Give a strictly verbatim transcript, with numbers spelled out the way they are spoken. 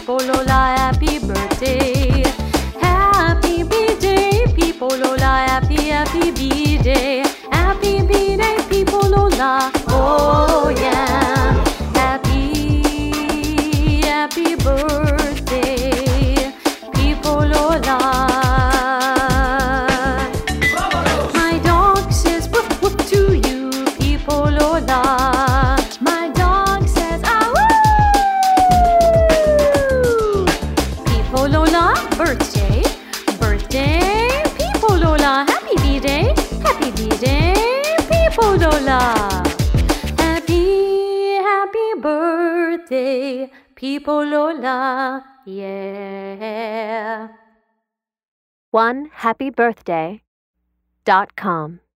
People Lola, happy birthday. Happy B-Day, People Lola, happy, happy B-Day. Happy B-Day, People Lola, oh yeah. Happy, happy birthday, People Lola. My dog says woof woof to you, People Lola. My dog says ah woo. People Lola, birthday, birthday, People Lola, happy B-Day, happy B-Day, People Lola. Happy, happy birthday, People Lola, yeah. one happy birthday dot com